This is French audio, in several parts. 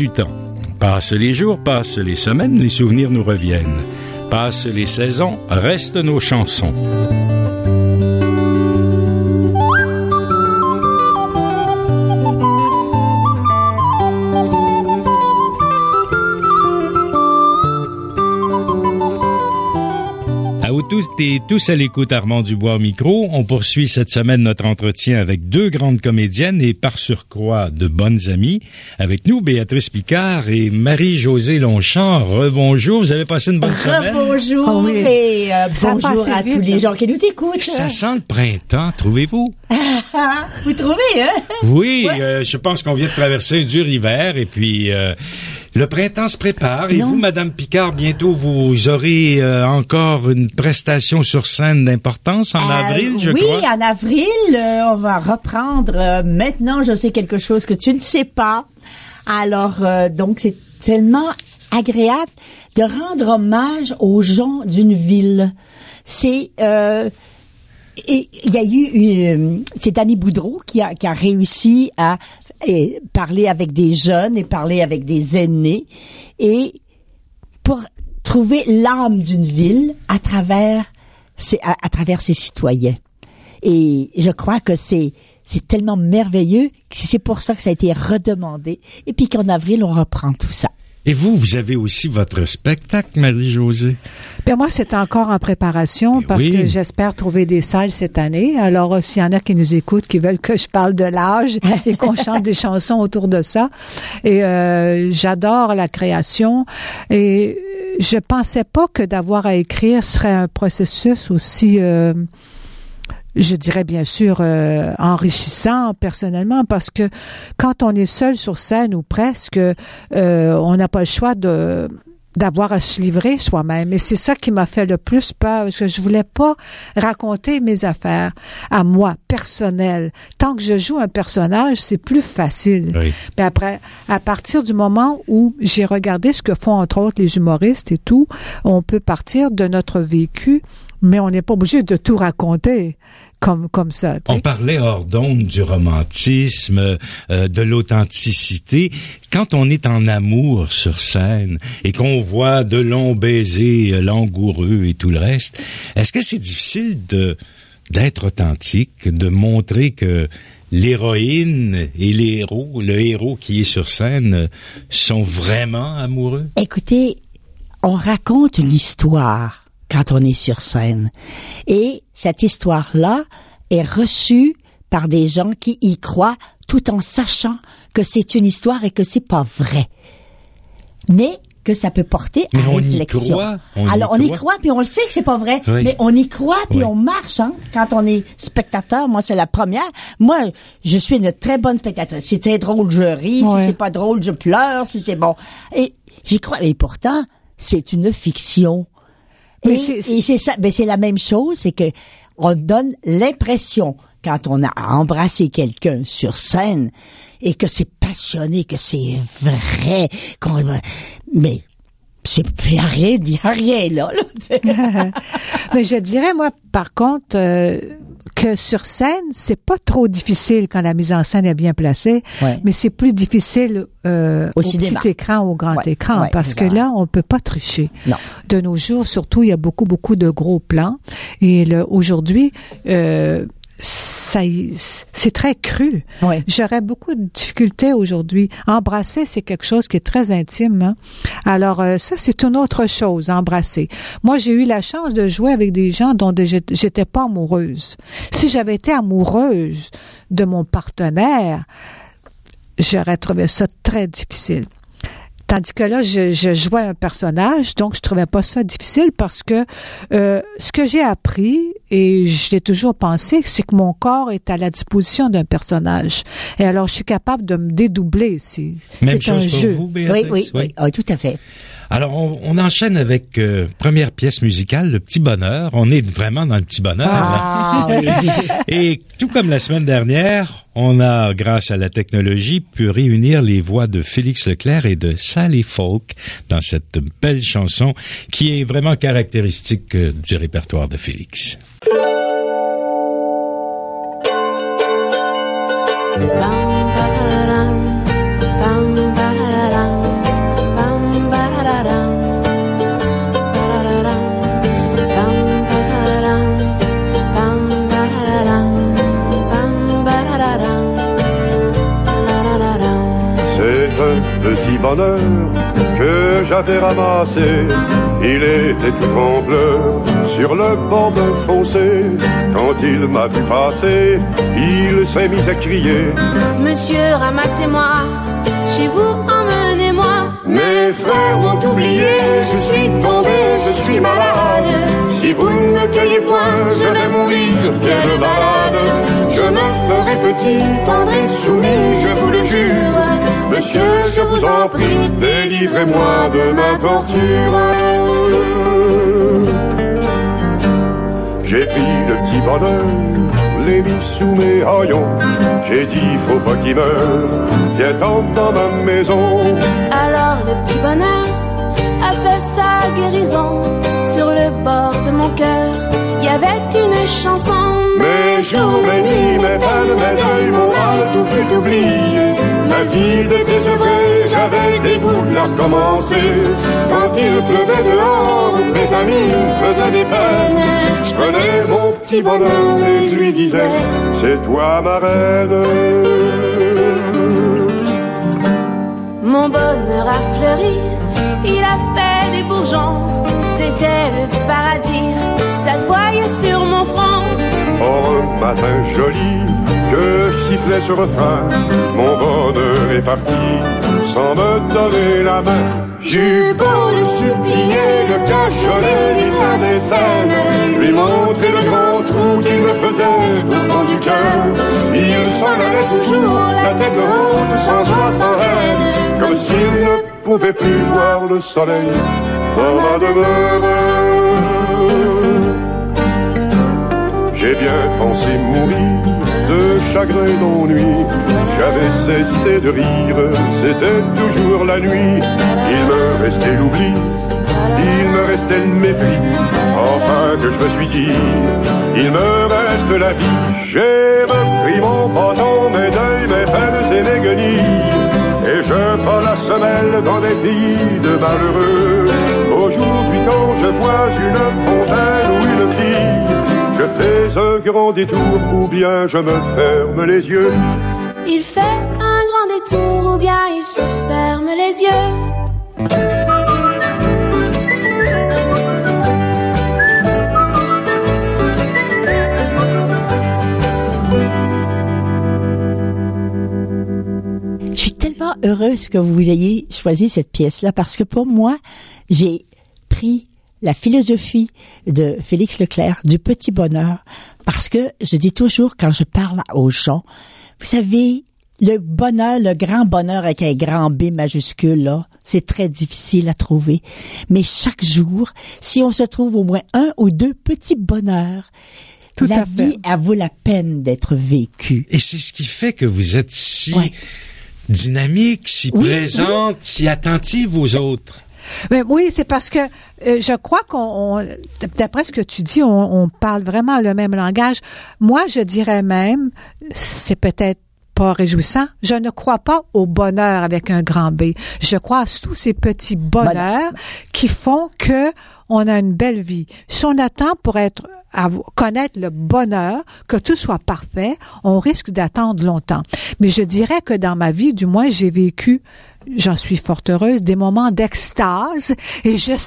du temps. Passent les jours, passent les semaines, les souvenirs nous reviennent. Passent les saisons, restent nos chansons. Tous à l'écoute, Armand Dubois au micro. On poursuit cette semaine notre entretien avec deux grandes comédiennes et par surcroît de bonnes amies. Avec nous, Béatrice Picard et Marie-Josée Longchamp. Rebonjour, vous avez passé une bonne semaine? Rebonjour, oh oui. Et bonjour à tous les gens qui nous écoutent. Ça sent le printemps, trouvez-vous? Vous trouvez, hein? Oui, Ouais. je pense qu'on vient de traverser un dur hiver et puis... le printemps se prépare. Et vous, Madame Picard, bientôt, vous aurez encore une prestation sur scène d'importance en avril, je crois. Oui, en avril, on va reprendre. Maintenant, je sais quelque chose que tu ne sais pas. Alors, donc, c'est tellement agréable de rendre hommage aux gens d'une ville. C'est... Et il y a eu c'est Annie Boudreau qui a réussi à parler avec des jeunes et parler avec des aînés et pour trouver l'âme d'une ville à travers ses citoyens. Et je crois que c'est tellement merveilleux que c'est pour ça que ça a été redemandé et puis qu'en avril on reprend tout ça. Et vous avez aussi votre spectacle, Marie-Josée. Bien, moi, c'est encore en préparation parce que j'espère trouver des salles cette année. Alors, s'il y en a qui nous écoutent, qui veulent que je parle de l'âge et qu'on chante des chansons autour de ça. Et j'adore la création. Et je pensais pas que d'avoir à écrire serait un processus aussi... je dirais bien sûr enrichissant personnellement parce que quand on est seul sur scène ou presque, on n'a pas le choix d'avoir à se livrer soi-même. Et c'est ça qui m'a fait le plus peur, parce que je voulais pas raconter mes affaires à moi, personnelles. Tant que je joue un personnage, c'est plus facile. Oui. Mais après, à partir du moment où j'ai regardé ce que font entre autres les humoristes et tout, on peut partir de notre vécu, mais on n'est pas obligé de tout raconter. Comme ça. T'sais. On parlait hors d'onde du romantisme, de l'authenticité. Quand on est en amour sur scène et qu'on voit de longs baisers langoureux et tout le reste, est-ce que c'est difficile d'être authentique, de montrer que l'héroïne et le héros qui est sur scène sont vraiment amoureux? Écoutez, on raconte une histoire quand on est sur scène. Et cette histoire-là est reçue par des gens qui y croient tout en sachant que c'est une histoire et que c'est pas vrai. Mais que ça peut porter à réflexion. Alors, on y croit, puis on le sait que c'est pas vrai, oui. Mais on y croit, puis on marche, hein. Quand on est spectateur, moi, c'est la première. Moi, je suis une très bonne spectatrice. Si c'est drôle, je ris. Si c'est pas drôle, je pleure. Si c'est bon. Et j'y crois. Et pourtant, c'est une fiction. Et c'est ça, ben c'est la même chose, c'est que on donne l'impression quand on a embrassé quelqu'un sur scène et que c'est passionné, que c'est vrai, mais c'est y a rien là. Mais je dirais moi par contre que sur scène, c'est pas trop difficile quand la mise en scène est bien placée, mais c'est plus difficile au cinéma. Petit écran, au grand écran, parce que là, on peut pas tricher. Non. De nos jours, surtout, il y a beaucoup de gros plans. Et aujourd'hui, c'est très cru. Ouais. J'aurais beaucoup de difficultés aujourd'hui. Embrasser, c'est quelque chose qui est très intime. Hein? Alors, ça, c'est une autre chose, embrasser. Moi, j'ai eu la chance de jouer avec des gens dont j'étais pas amoureuse. Si j'avais été amoureuse de mon partenaire, j'aurais trouvé ça très difficile. Tandis que là, je jouais un personnage, donc je trouvais pas ça difficile parce que ce que j'ai appris, et je l'ai toujours pensé, c'est que mon corps est à la disposition d'un personnage. Et alors, je suis capable de me dédoubler. C'est chose un pour jeu. Vous, Béatrice? Oui, tout à fait. Alors, on enchaîne avec première pièce musicale, Le Petit Bonheur. On est vraiment dans le petit bonheur. Ah, oui. Et tout comme la semaine dernière, on a, grâce à la technologie, pu réunir les voix de Félix Leclerc et de Sally Folk dans cette belle chanson qui est vraiment caractéristique du répertoire de Félix. Bam, ba-da-dam, bam, ba-da-dam. bonheur que j'avais ramassé. Il était tout en pleurs sur le bord d'un fossé. Quand il m'a vu passer, il s'est mis à crier: Monsieur, ramassez-moi, chez vous, emmenez-moi. Mes frères m'ont oublié, je suis tombé, je suis malade. Si vous ne me cueillez point, je vais mourir bien de balade. Je me ferai petit, tendre et soumis, je vous le jure. Monsieur, je vous en prie, délivrez-moi de ma torture. J'ai pris le petit bonheur, l'ai mis sous mes haillons. J'ai dit, faut pas qu'il meure, viens-t'en dans ma maison. Alors le petit bonheur a fait sa guérison. Sur le bord de mon cœur, il y avait une chanson. Mes jours, mes nuits, mes peines, mes deuils, mon mal, tout fut oublié. Ma vie était désœuvrée, j'avais des goûts de la recommencer. Quand il pleuvait dehors, mes amis me faisaient des peines. Je prenais mon petit bonheur et je lui disais: c'est toi ma reine. Mon bonheur a fleuri, il a fait des bourgeons. C'était le paradis, ça se voyait sur mon front. Or un matin joli, que sifflait ce refrain, mon bonheur est parti sans me donner la main. J'eus beau le supplier, le cajoler, lui faire des scènes, lui montrer le grand trou qu'il me faisait au fond du cœur. Il s'en allait toujours, la tête haute, sans joie, sans haine, comme s'il ne pouvait plus voir le soleil dans ma demeure. J'ai bien pensé mourir de chagrin et d'ennui. J'avais cessé de rire, c'était toujours la nuit. Il me restait l'oubli, il me restait le mépris. Enfin que je me suis dit, il me reste la vie. J'ai repris mon bâton, mes deuils, mes peines et mes guenilles, et je bats la semelle dans des pays de malheureux. Aujourd'hui quand je vois une fontaine ou une fille, je fais un grand détour ou bien je me ferme les yeux. Il fait un grand détour ou bien il se ferme les yeux. Je suis tellement heureuse que vous ayez choisi cette pièce-là parce que pour moi, j'ai pris la philosophie de Félix Leclerc du petit bonheur, parce que je dis toujours quand je parle aux gens, vous savez, le bonheur, le grand bonheur avec un grand B majuscule, là, c'est très difficile à trouver. Mais chaque jour, si on se trouve au moins un ou deux petits bonheurs, la vie, elle vaut la peine d'être vécue. Et c'est ce qui fait que vous êtes si dynamique, si présente, si attentive aux autres. Mais oui, c'est parce que je crois d'après ce que tu dis, on parle vraiment le même langage. Moi, je dirais même, c'est peut-être pas réjouissant, je ne crois pas au bonheur avec un grand B. Je crois à tous ces petits bonheurs qui font que on a une belle vie. Si on attend pour connaître le bonheur, que tout soit parfait, on risque d'attendre longtemps. Mais je dirais que dans ma vie, du moins, j'ai vécu, j'en suis fort heureuse, des moments d'extase, et je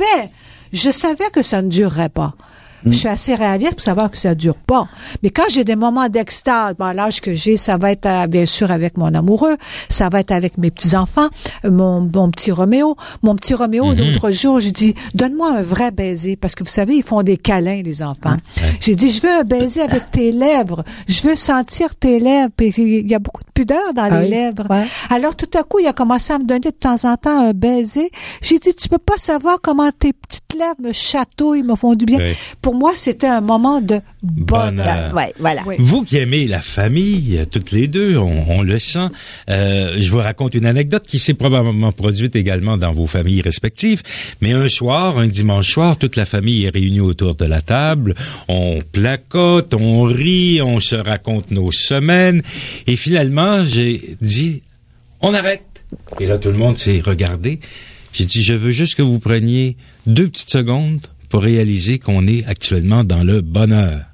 savais que ça ne durerait pas. Je suis assez réaliste pour savoir que ça dure pas. Mais quand j'ai des moments d'extase, à l'âge que j'ai, ça va être bien sûr avec mon amoureux, ça va être avec mes petits-enfants, mon petit Roméo. Mon petit Roméo, l'autre jour, j'ai dit, donne-moi un vrai baiser, parce que vous savez, ils font des câlins, les enfants. J'ai dit, je veux un baiser avec tes lèvres. Je veux sentir tes lèvres. Puis il y a beaucoup de pudeur dans les lèvres. Ouais. Alors tout à coup, il a commencé à me donner de temps en temps un baiser. J'ai dit, tu peux pas savoir comment tes petites lèvres me chatouillent, me font du bien. Oui. Pour moi, c'était un moment de bonheur. Ouais, voilà. Oui. Vous qui aimez la famille, toutes les deux, on le sent. Je vous raconte une anecdote qui s'est probablement produite également dans vos familles respectives. Mais un soir, un dimanche soir, toute la famille est réunie autour de la table. On placote, on rit, on se raconte nos semaines. Et finalement, j'ai dit, on arrête. Et là, tout le monde s'est regardé. J'ai dit, je veux juste que vous preniez 2 petites secondes pour réaliser qu'on est actuellement dans le bonheur.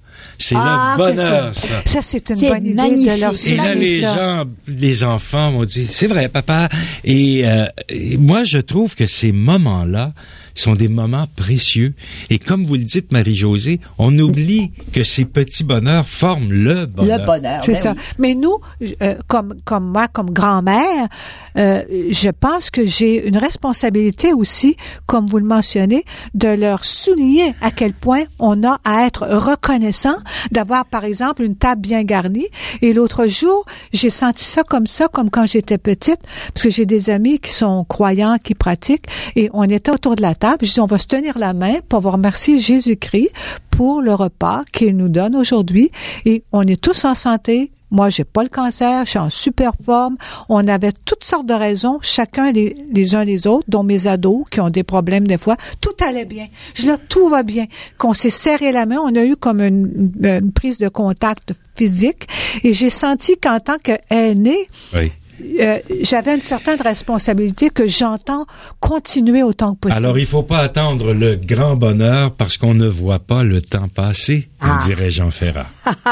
C'est le bonheur, ça. Ça, c'est une bonne idée de leur souligner ça. Et là, les enfants m'ont dit, c'est vrai, papa. Et moi, je trouve que ces moments-là sont des moments précieux. Et comme vous le dites, Marie-Josée, on oublie que ces petits bonheurs forment le bonheur. Le bonheur, c'est ça. Oui. Mais nous, comme moi, comme grand-mère, je pense que j'ai une responsabilité aussi, comme vous le mentionnez, de leur souligner à quel point on a à être reconnaissant d'avoir, par exemple, une table bien garnie. Et l'autre jour, j'ai senti ça comme quand j'étais petite, parce que j'ai des amis qui sont croyants, qui pratiquent, et on était autour de la table. Je dis, on va se tenir la main pour remercier Jésus-Christ pour le repas qu'il nous donne aujourd'hui. Et on est tous en santé. Moi, j'ai pas le cancer, je suis en super forme. On avait toutes sortes de raisons, chacun les uns les autres, dont mes ados qui ont des problèmes des fois. Tout allait bien. Tout va bien. Qu'on s'est serré la main, on a eu comme une prise de contact physique. Et j'ai senti qu'en tant qu'aînée, oui. J'avais une certaine responsabilité que j'entends continuer autant que possible. Alors, il faut pas attendre le grand bonheur parce qu'on ne voit pas le temps passer, dirait Jean Ferrat.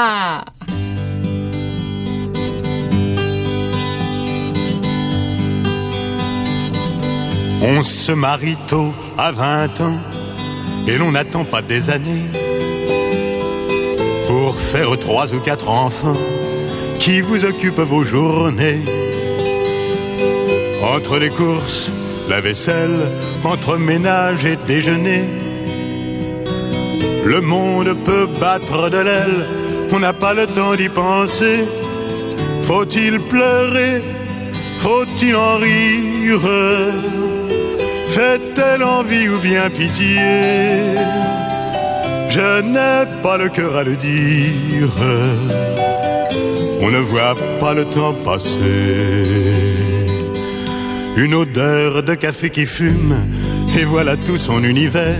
On se marie tôt à 20 ans et l'on n'attend pas des années pour faire 3 ou 4 enfants qui vous occupent vos journées. Entre les courses, la vaisselle, entre ménage et déjeuner, le monde peut battre de l'aile, on n'a pas le temps d'y penser. Faut-il pleurer? Faut-il en rire? Fait-elle envie ou bien pitié? Je n'ai pas le cœur à le dire. On ne voit pas le temps passer. Une odeur de café qui fume, et voilà tout son univers.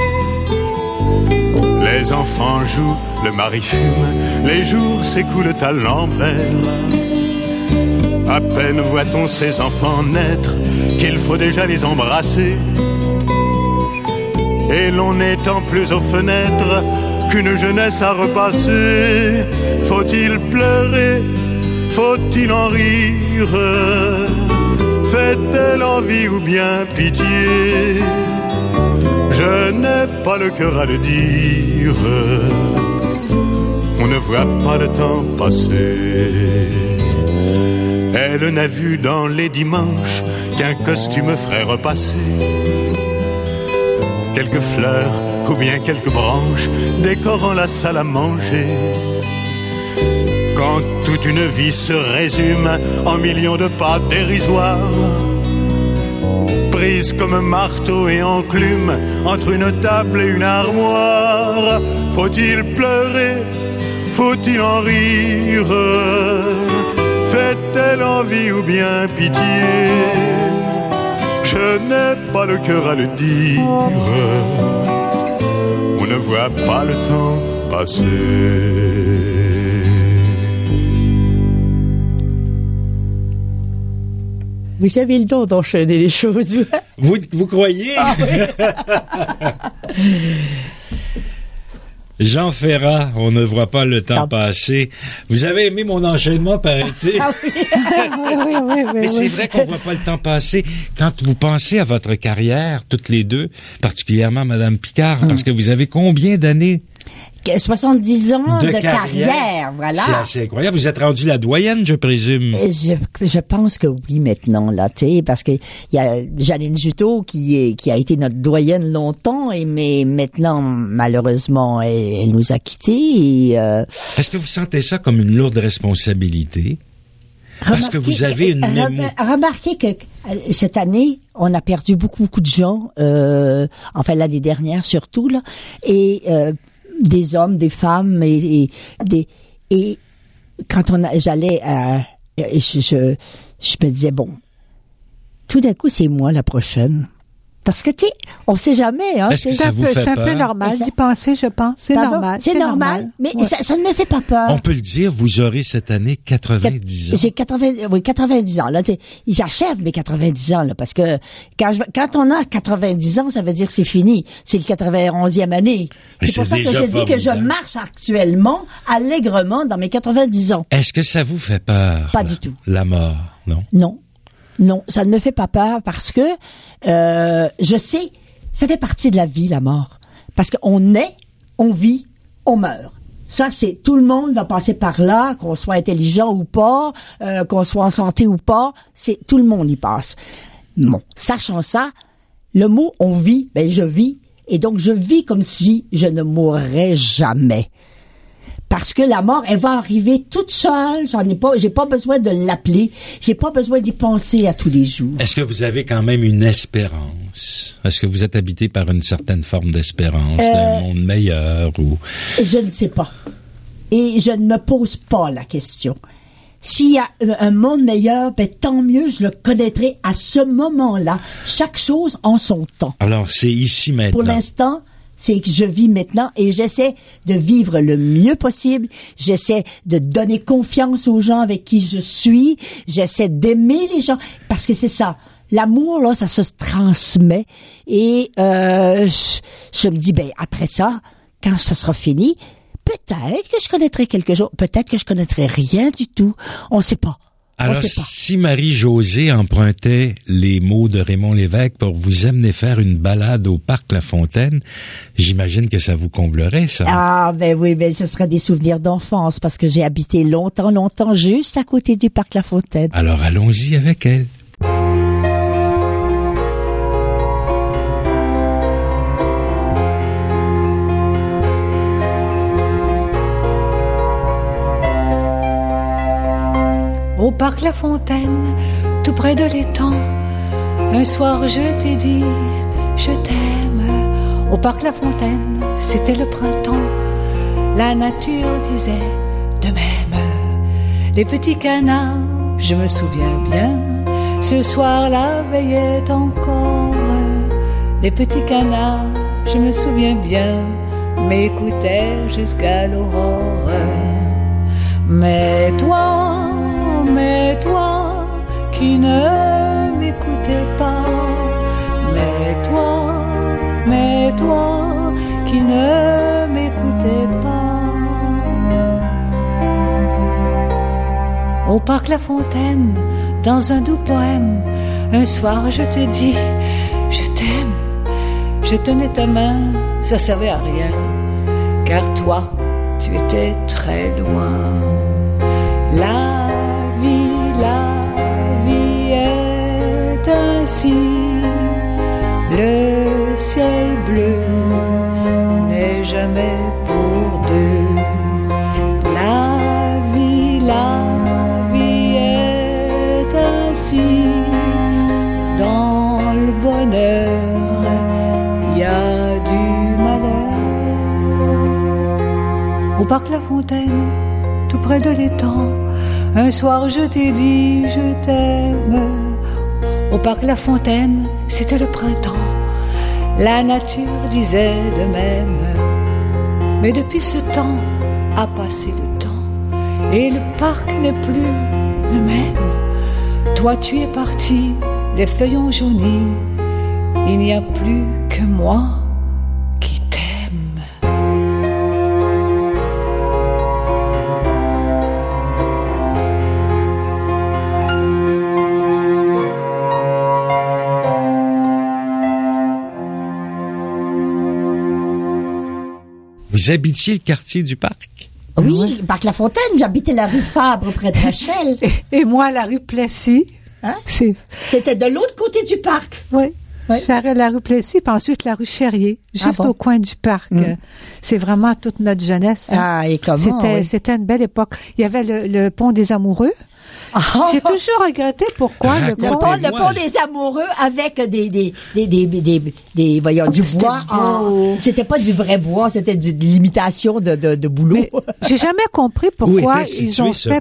Les enfants jouent, le mari fume, les jours s'écoulent à l'envers. À peine voit-on ces enfants naître qu'il faut déjà les embrasser. Et l'on n'étend plus aux fenêtres qu'une jeunesse à repasser. Faut-il pleurer? Faut-il en rire? Fait-elle envie ou bien pitié? Je n'ai pas le cœur à le dire. On ne voit pas le temps passer. Elle n'a vu dans les dimanches qu'un costume ferait repasser quelques fleurs ou bien quelques branches décorant la salle à manger. Quand toute une vie se résume en millions de pas dérisoires, prises comme marteau et enclume entre une table et une armoire. Faut-il pleurer? Faut-il en rire? Fait-elle envie ou bien pitié? Je n'ai pas le cœur à le dire. On ne voit pas le temps passer. Vous avez le don d'enchaîner les choses. Vous croyez? Ah, oui. Jean Ferrat, on ne voit pas le temps passer. Vous avez aimé mon enchaînement, paraît-il? Ah oui. oui. Mais c'est vrai qu'on voit pas le temps passer. Quand vous pensez à votre carrière, toutes les deux, particulièrement Madame Picard, parce que vous avez combien d'années? 70 ans de carrière, voilà. C'est assez incroyable. Vous êtes rendu la doyenne, je présume. Je pense que oui, maintenant, là, tu sais, parce que il y a Janine Juteau qui a été notre doyenne longtemps, mais maintenant, malheureusement, elle nous a quittés. Est-ce que vous sentez ça comme une lourde responsabilité? Parce que vous avez une mémoire. Remarquez que cette année, on a perdu beaucoup de gens, enfin l'année dernière surtout, là, et des hommes, des femmes et quand j'allais je me disais bon, tout d'un coup c'est moi la prochaine, Parce que, tu sais, on sait jamais, hein. Est-ce que ça vous fait c'est un peur? peu normal d'y penser, je pense. C'est normal. C'est normal. Mais ouais. ça ne me fait pas peur. On peut le dire, vous aurez cette année 90 ans. J'ai 90 ans, là. J'achève mes 90 ans, là, parce que quand on a 90 ans, ça veut dire que c'est fini. C'est le 91e année. Mais C'est pour ça que déjà je dis que je formidable. marche actuellement, allègrement, dans mes 90 ans. Est-ce que ça vous fait peur? Pas du tout. La mort, non? Non, ça ne me fait pas peur parce que je sais, ça fait partie de la vie, la mort. Parce qu'on naît, on vit, on meurt. Ça, c'est tout le monde va passer par là, qu'on soit intelligent ou pas, qu'on soit en santé ou pas, c'est tout le monde y passe. Bon, sachant ça, le mot on vit, ben je vis, et donc je vis comme si je ne mourrais jamais. Parce que la mort, elle va arriver toute seule. J'ai pas besoin de l'appeler. J'ai pas besoin d'y penser à tous les jours. Est-ce que vous avez quand même une espérance? Est-ce que vous êtes habité par une certaine forme d'espérance d'un monde meilleur ou? Je ne sais pas. Et je ne me pose pas la question. S'il y a un monde meilleur, ben tant mieux, je le connaîtrai à ce moment-là. Chaque chose en son temps. Alors, c'est ici maintenant. Pour l'instant, c'est que je vis maintenant et j'essaie de vivre le mieux possible. J'essaie de donner confiance aux gens avec qui je suis. J'essaie d'aimer les gens parce que c'est ça. L'amour, là, ça se transmet. Et je me dis, ben après ça, quand ça sera fini, peut-être que je connaîtrai quelque chose. Peut-être que je connaîtrai rien du tout. On ne sait pas. Alors, si Marie-Josée empruntait les mots de Raymond Lévesque pour vous amener faire une balade au parc La Fontaine, j'imagine que ça vous comblerait, ça. Ah, ben oui, ben ce serait des souvenirs d'enfance parce que j'ai habité longtemps juste à côté du parc La Fontaine. Alors, allons-y avec elle. Au parc La Fontaine, tout près de l'étang, un soir je t'ai dit, je t'aime. Au parc La Fontaine, c'était le printemps, la nature disait de même. Les petits canards, je me souviens bien, ce soir-là veillaient encore. Les petits canards, je me souviens bien, m'écoutaient jusqu'à l'aurore. Mais toi qui ne m'écoutais pas, mais toi qui ne m'écoutais pas. Au parc La Fontaine, dans un doux poème, un soir je te dis, je t'aime. Je tenais ta main, ça servait à rien, car toi, tu étais très loin. La vie est ainsi, le ciel bleu n'est jamais pour deux. La vie est ainsi, dans le bonheur, il y a du malheur. Au parc La Fontaine, tout près de l'étang, un soir je t'ai dit je t'aime. Au parc La Fontaine, c'était le printemps, la nature disait de même. Mais depuis ce temps a passé le temps et le parc n'est plus le même. Toi tu es parti, les feuilles ont jauni, il n'y a plus que moi qui t'aime. Vous habitiez le quartier du parc? Oui, parc La Fontaine, j'habitais la rue Fabre près de Rachel. Et moi, la rue Plessis. Hein? C'était de l'autre côté du parc. Oui. La rue Plessis, puis ensuite la rue Cherrier, juste au coin du parc. C'est vraiment toute notre jeunesse. Ah, et comment? C'était une belle époque. Il y avait le pont des Amoureux. J'ai toujours regretté pourquoi le pont des Amoureux avec voyons, du bois. C'était pas du vrai bois, c'était de l'imitation de boulot. J'ai jamais compris pourquoi ils ont fait.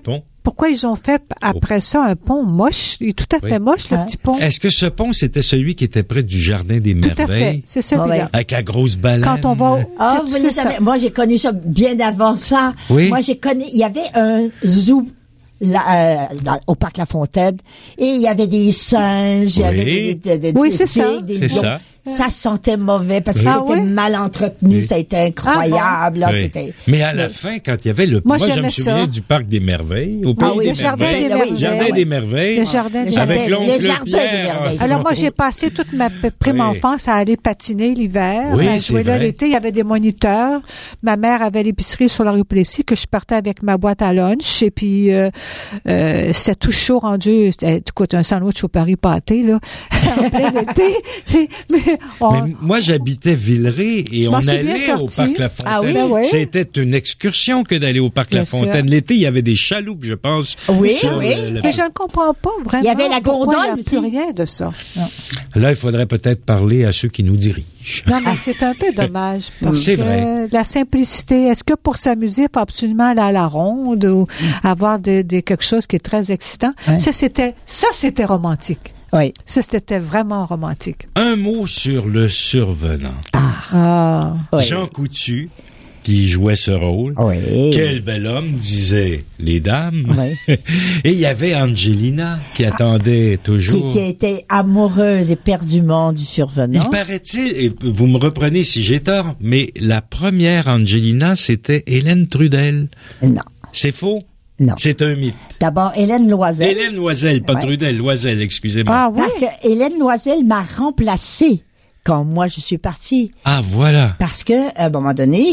pourquoi ils ont fait après ça un pont moche. Il est tout à fait moche, le petit pont. Est-ce que ce pont, c'était celui qui était près du Jardin des Merveilles? Tout à fait, c'est celui-là. Avec la grosse baleine. Quand on va... Moi, j'ai connu ça bien avant ça. Oui. Moi, il y avait un zoo au parc La Fontaine, et il y avait des singes, il y avait des c'est ça. C'est ça. Ça sentait mauvais parce que c'était mal entretenu, ça a été incroyable. Là, c'était... Mais à la fin, quand il y avait le... Moi, je me souviens du Parc des Merveilles, au Pays des Merveilles. Jardin des Merveilles. Le Jardin des Avec l'oncle Pierre. Alors moi, j'ai passé toute ma prime enfance à aller patiner l'hiver, à jouer là l'été. Il y avait des moniteurs. Ma mère avait l'épicerie sur la rue Plessis que je partais avec ma boîte à lunch. Et puis, c'était tout chaud rendu. Écoute, un sandwich au Paris pâté, là, en plein été. Mais moi, j'habitais Villeray et on allait au Parc La Fontaine. C'était une excursion que d'aller au Parc La Fontaine. L'été, il y avait des chaloupes, je pense. Oui. Mais je ne comprends pas vraiment. Il y avait la gondole. Il n'y a plus rien de ça. Non. Là, il faudrait peut-être parler à ceux qui nous dirigent. Non, mais c'est un peu dommage. Parce c'est que vrai. La simplicité, est-ce que pour s'amuser, il faut absolument aller à la ronde ou avoir quelque chose qui est très excitant? Ouais. Ça, c'était romantique. Oui. Ça, c'était vraiment romantique. Un mot sur le survenant. Jean Coutu, qui jouait ce rôle. Oui. Quel bel homme, disaient les dames. Oui. Et il y avait Angelina qui attendait toujours. Qui était amoureuse éperdument du survenant. Il paraît-il, et vous me reprenez si j'ai tort, mais la première Angelina, c'était Hélène Trudel. Non. C'est faux? Non. C'est un mythe. D'abord, Hélène Loisel. Hélène Loisel, pas Trudel, Loisel, excusez-moi. Ah oui? Parce que Hélène Loisel m'a remplacée quand moi je suis partie. Ah, voilà. Parce que, à un moment donné,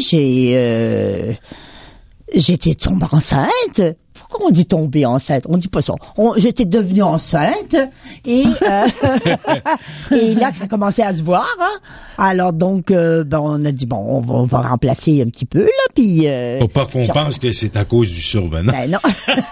j'étais tombée enceinte. Pourquoi on dit tomber enceinte? On dit pas ça. J'étais devenue enceinte et et là ça a commencé à se voir. Hein? Alors donc on a dit on va remplacer un petit peu là puis faut pas qu'on pense que c'est à cause du survenant. Ben non.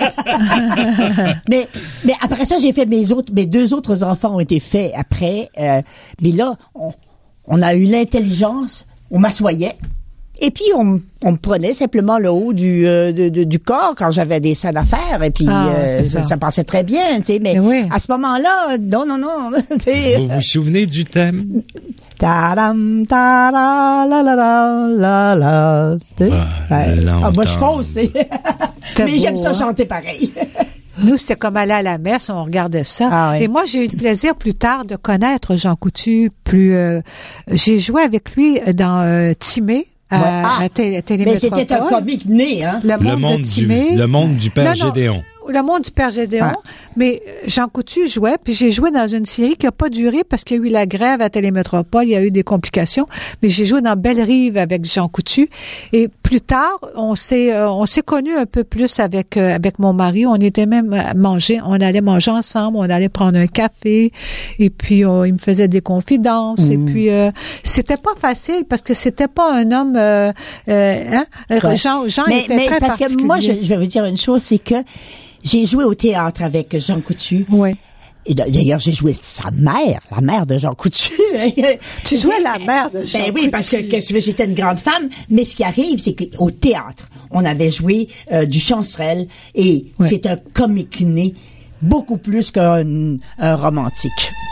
mais après ça j'ai fait mes deux autres enfants ont été faits après mais là on a eu l'intelligence, on m'assoyait. Et puis, on me prenait simplement le haut du corps quand j'avais des scènes à faire. Et puis, ça passait très bien, tu sais. Mais à ce moment-là, non. Vous vous souvenez du thème? Ta-dam, ta-da, la la la la la. Moi, je fausse, mais j'aime ça chanter pareil. Nous, c'était comme aller à la messe, on regardait ça. Ah, oui. Et moi, j'ai eu le plaisir plus tard de connaître Jean Coutu. J'ai joué avec lui dans Timée. À Télémétropole. Mais c'était un comique né, hein? Le monde du Père Gédéon. Le monde du Père Gédéon, mais Jean Coutu jouait, puis j'ai joué dans une série qui a pas duré parce qu'il y a eu la grève à Télémétropole, il y a eu des complications, mais j'ai joué dans Belle-Rive avec Jean Coutu, et plus tard, on s'est connus un peu plus avec mon mari, on était même on allait manger ensemble, on allait prendre un café, et puis il me faisait des confidences, et puis c'était pas facile parce que c'était pas un homme Jean était très parce particulier. Que moi je vais vous dire une chose, c'est que j'ai joué au théâtre avec Jean Coutu. Oui. Et d'ailleurs, j'ai joué sa mère, la mère de Jean Coutu. Tu jouais la mère de Jean Coutu. Oui, parce que j'étais une grande femme. Mais ce qui arrive, c'est qu'au théâtre, on avait joué du Chancerelle et c'est un comique né beaucoup plus qu'un romantique.